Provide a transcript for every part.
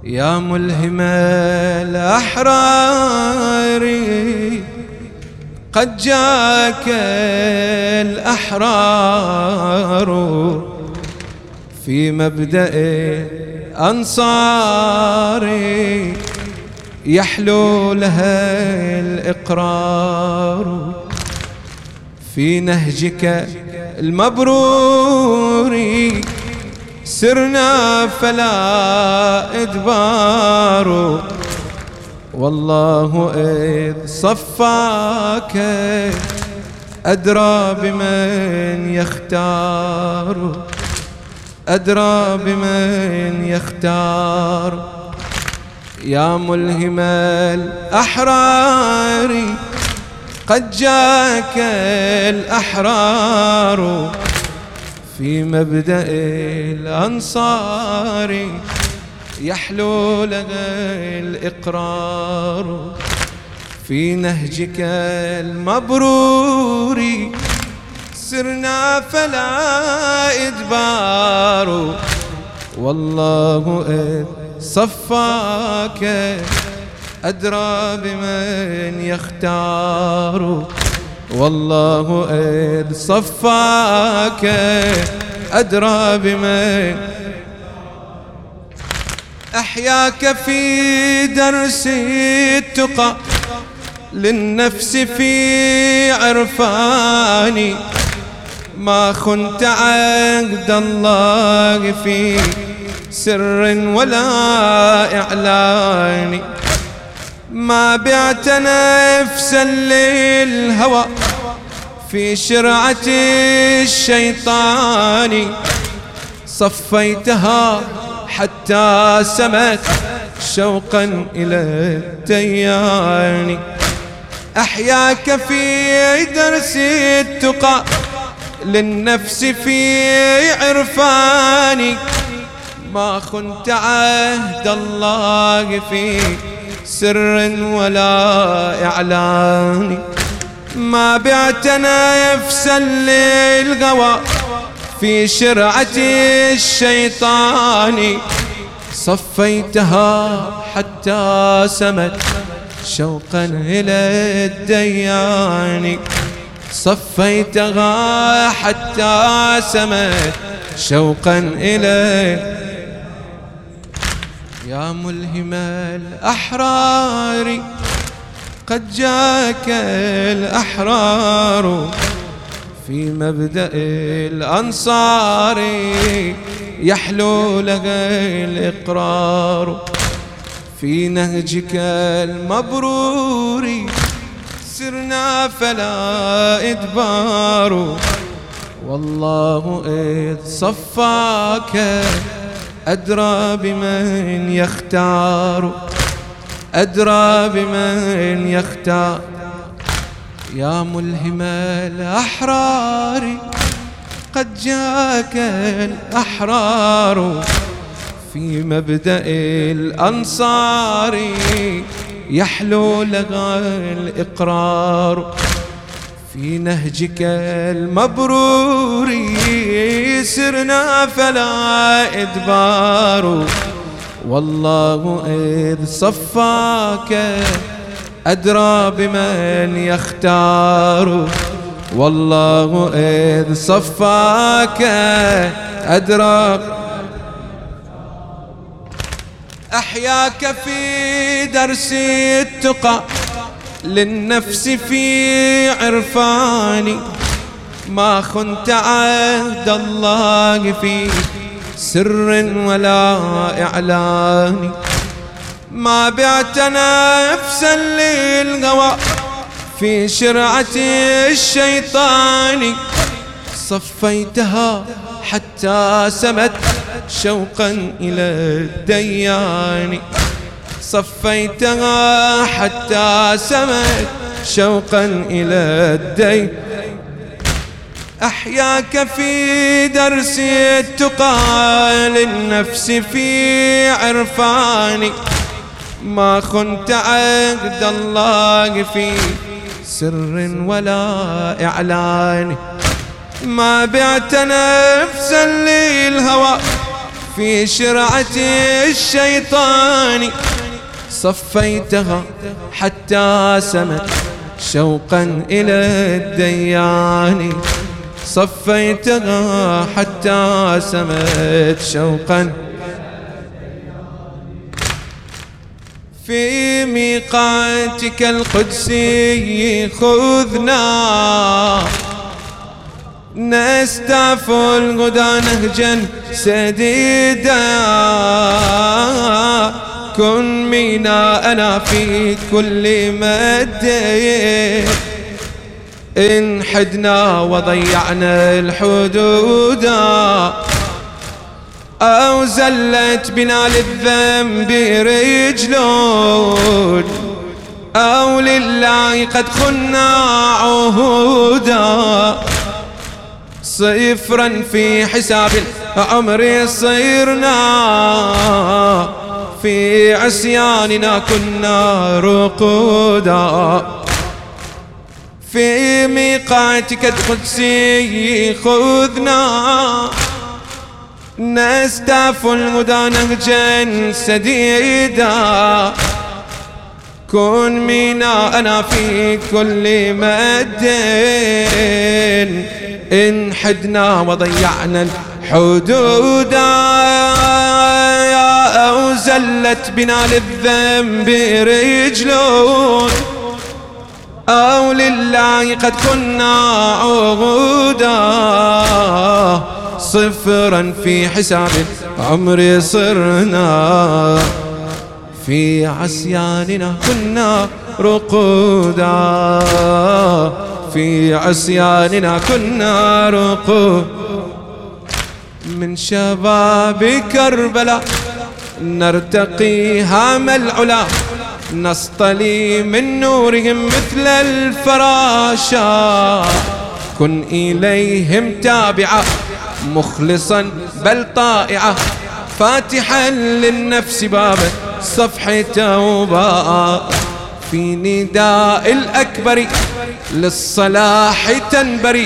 يا ملهم الأحرار قد جاك الأحرار في مبدأ أنصار يحلو لها الإقرار في نهجك المبرور سرنا فلا إدبار والله إذ صفاك أدرى بمن يختار أدرى بمن يختار يا ملهم الأحرار قد جاك الأحرار في مبدأ الأنصار يحلو لنا الإقرار في نهجك المبرور سرنا فلا إدبار والله إذ صفاك أدرى بمن يختار والله إذ صفاك أدرى بمن أحياك في درس التقى للنفس في عرفاني ما خنت عهد الله في سر ولا إعلان ما بعت نفسا للهوى في شرعة الشيطان صفيتها حتى سمت شوقا إلى الديان أحياك في درس التقى للنفس في عرفاني ما خنت عهد الله في سر ولا إعلان ما بعت نفسا للغوى في شرعة الشيطان صفيتها حتى سمت شوقا إلى الديان صفيتها حتى سمت شوقا إلى يا ملهم الأحرار قد جاك الأحرار في مبدأ الأنصار يحلو لها الإقرار في نهجك المبرور سرنا فلا إدبار والله إذ صفاك أدرى بمن يختار أدرى بمن يختار يا ملهم الأحرار قد جاك الأحرار في مبدأ الأنصار يحلو لها الإقرار في نهجك المبرور سرنا فلا إدبار والله إذ صفاك أدرى بمن يختار والله إذ صفاك أدرى أحياك في درس التقى للنفس في عرفاني ما خنت عهد الله في سر ولا إعلان ما بعت نفسا للغوى في شرعة الشيطان صفيتها حتى سمت شوقا إلى الديان صفيتها حتى سمت شوقا إلى الدين أحياك في درس التقى للنفس في عرفاني ما خنت عهد الله في سر ولا إعلان ما بعت نفسا للهوى في شرعة الشيطان، صفيتها حتى سمت شوقا إلى الديان، صفيتها حتى سمت شوقا. في ميقاتك القدسي خذنا نستعف الغدى نهجا سديدا، كن ميناءنا في كل مد، إن حدنا وضيعنا الحدود أو زلت بنا للذنب رجلون، أو لله قد خنا عهودا، صفرا في حساب العمر صرنا، في عصياننا كنا رقودا. في ميقاتك القدسي خذنا نستعف الهدى نهجا سديدا، كن ميناءنا في كل مد، إن حدنا وضيعنا الحدود أو زلت بنا للذنب رجلون، أو لله قد كنا عهودا، صفرا في حساب العمر صرنا، في عصياننا كنا رقودا، في عصياننا كنا رقودا. من شباب كربلاء نرتقي هام العلا، نصطلي من نورهم مثل الفراشا، كن إليهم تابعا مخلصا بل طائعا، فاتحا للنفس باب صفح توبة، في نداء الأكبر للصلاح تنبري،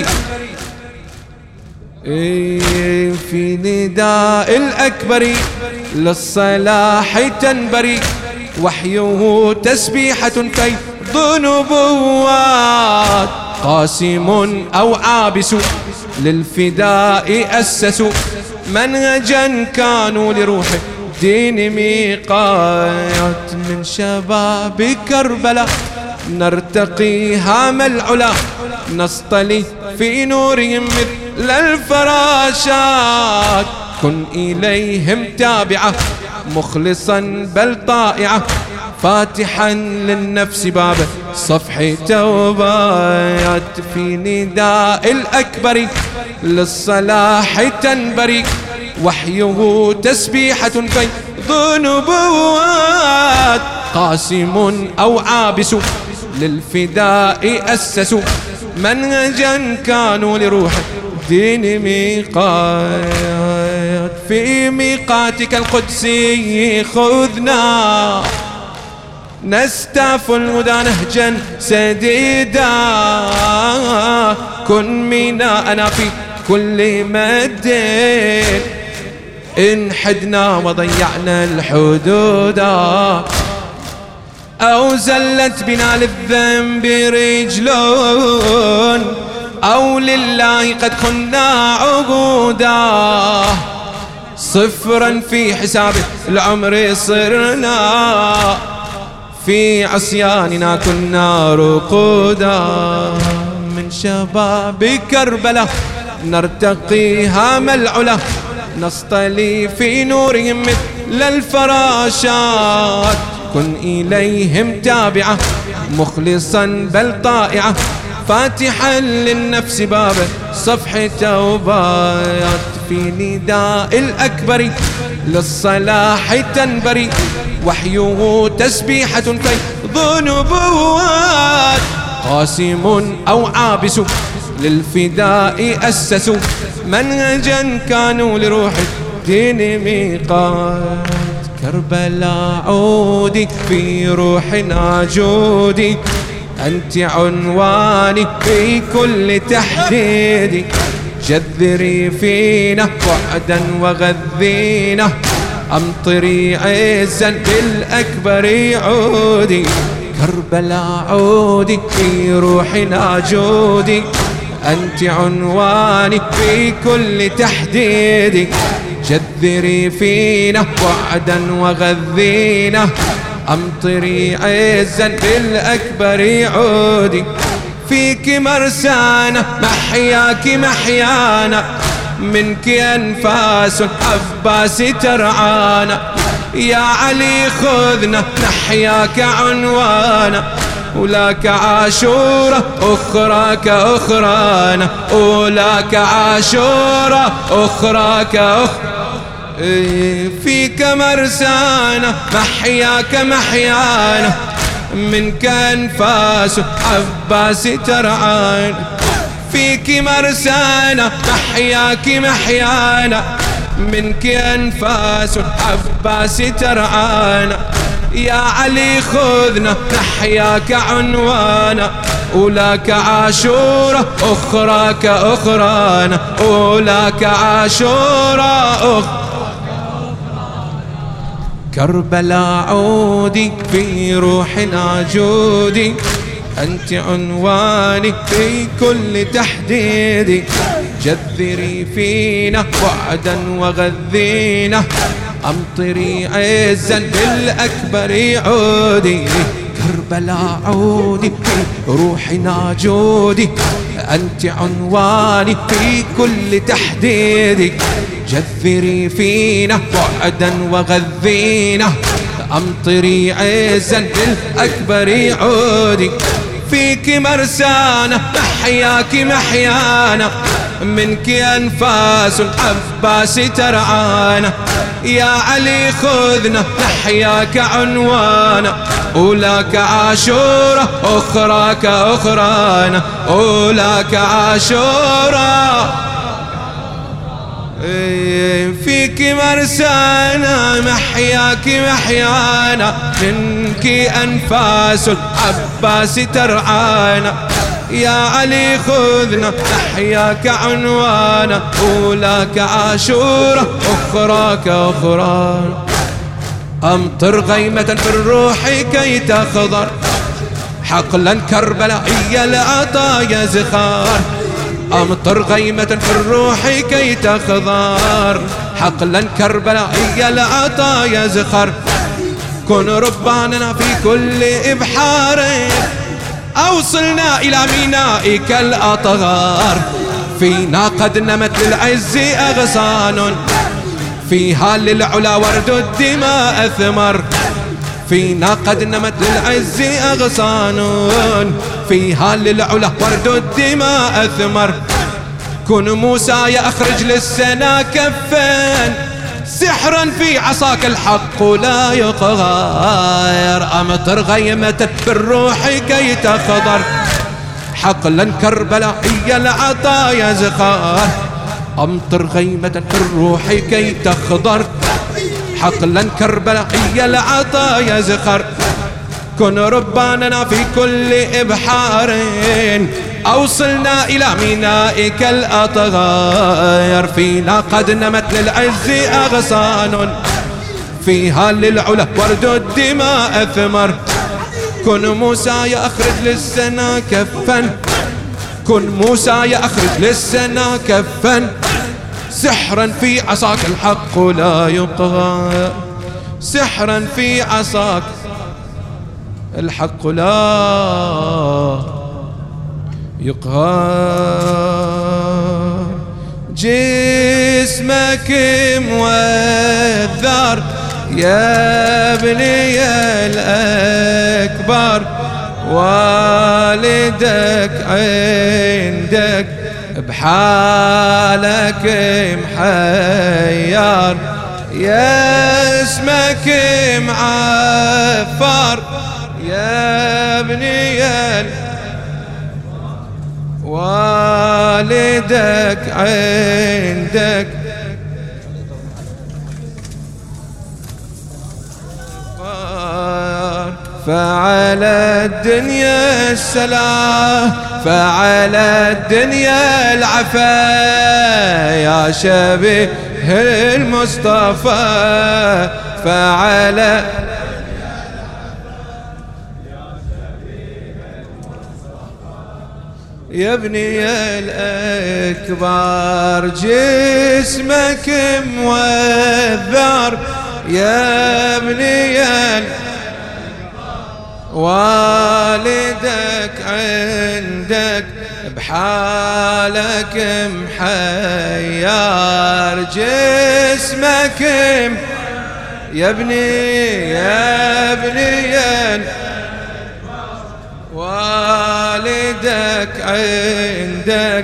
في نداء الأكبر للصلاح تنبري، وحيه تسبيحة فيض نبوات، قاسم أو عابس للفداء أسسوا، منهجا كانوا لروح الدين ميقات. من شباب كربلاء نرتقي هام العلا، نصطلي في نورهم مثل الفراشات، كن إليهم تابعة مخلصا بل طائعة، فاتحا للنفس باب صفح توبات، في نداء الأكبر للصلاح تنبري، وحيه تسبيحة فيض نبوات، قاسم أو عابس للفداء أسسوا، منهجا كانوا لروح الدين ميقات. في ميقاتك القدسي خذنا نستعف الهدى نهجا سديدا، كن ميناءنا في كل مد، إن حدنا وضيعنا الحدود أو زلت بنا للذنب رجلون، أو لله قد خنا عقودا، صفرا في حساب العمر صرنا، في عصياننا كنا رقودا. من شباب كربلاء نرتقي هام العلا، نصطلي في نورهم مثل الفراشات، كن إليهم تابعة مخلصا بل طائعة، فاتحا للنفس باب صفح توبات، في نداء الأكبر للصلاح تنبري، وحيه تسبيحة فيض نبوات، قاسم أو عابس للفداء أسسوا، منهجا كانوا لروح الدين ميقات. كربلاء عودي في روحنا جودي، أنت عنواني في كل تحديدي، جذري فينا وعدا وغذينا، أمطري عزا بالأكبر عودي، كربلاء عودي في روحنا جودي، أنت عنواني في كل تحديدي، جذري فينا وعدا وغذينا، أمطري عزا بالأكبر عودي، فيك مرسانا محياك محيانا، منك أنفاس عباس ترعانا، يا علي خذنا نحياك عنوانا، ولاك عاشورة أخراك أخرانا، ولاك عاشورة أخراك فيك مرسانا محياك محيانا، منك أنفاس عباس ترعانا، فيك مرسانا محياك محيانا، منك أنفاس عباس ترعانا، يا علي خذنا نحياك عنوانا، ولاك عاشورة أخراك أخرانا، ولاك عاشورة كربلاء عودي في روحنا جودي، أنت عنواني في كل تحديدي، جذري فينا وعدا وغذينا، أمطري عزا بالأكبر عودي، كربلاء عودي في روحنا جودي، أنت عنواني في كل تحديدي، جذري فينا وعدا وغذينا، أمطري عزا بالأكبر عودي، فيك مرسانا محياك محيانا، منك أنفاس عباس ترعانا، يا علي خذنا نحياك عنوانا، ولاك عاشورة أخراك أخرانا، ولاك عاشورة فيك مرسانا محياك محيانا، منك أنفاس عباس ترعانا، يا علي خذنا نحياك عنوانا، ولاك عاشورة أخراك أخرانا، أمطر غيمة في الروح كي تخضر، حقلا كربلاء هي العطايا زخار، أمطر غيمة في الروح كي تخضر، حقلا كربلاء هي العطايا زخر، كن رباننا في كل إبحار، أوصلنا إلى مينائك الأطغار، فينا قد نمت للعز أغصان، فيها للعلا ورد الدماء أثمر، فينا قد نمت للعز أغصان، فيها للعلا ورد الدماء أثمر، كن موسى يخرج للسنا كفا، سحرا في عصاك الحق لا يقهر، أمطر غيمة بالروح كي تخضر، حقلا كربلاء هي العطايا زخار، أمطر غيمة بالروح كي تخضر، حقلا كربلاء هي العطايا زخر، كن رباننا في كل إبحار، أوصلنا إلى مينائك الأطغار، فينا قد نمت للعز أغصان، فيها للعلا ورد الدماء أثمر، كن موسى يخرج للسنا كفا، كن موسى يخرج للسنا كفا، سحرا في عصاك الحق لا يقهر، سحرا في عصاك الحق لا يقهر، جسمك موذر يا ابني الأكبر، والدك عندك بحالك محير، يا اسمك معفر يا ابني والدك عندك فعلى الدنيا السلام فعلى الدنيا العفا يا شبيه المصطفى فعلى يا ابني الأكبر جسمك موذر يا ابني والدك عندك بحالك محير جسمك يا ابني والدك عندك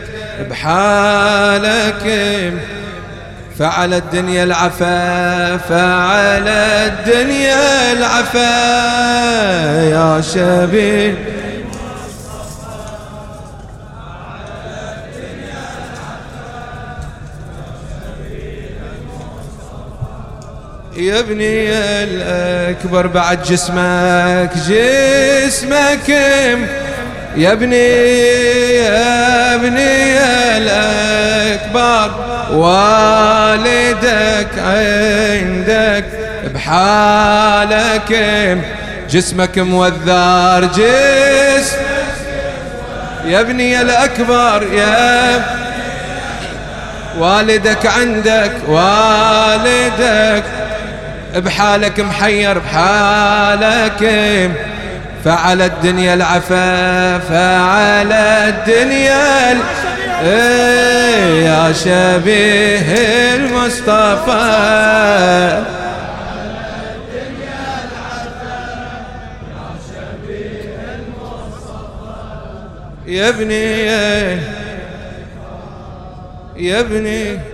بحالك فعلى الدنيا العفا فعلى الدنيا العفا يا شبيه يا ابني الأكبر بعد جسمك يا ابني الأكبر والدك عندك بحالك جسمك موذر يا ابني الأكبر يا والدك عندك بحالك محير بحالك فعلى الدنيا العفا فعلى الدنيا يا شبيه المصطفى يا ابني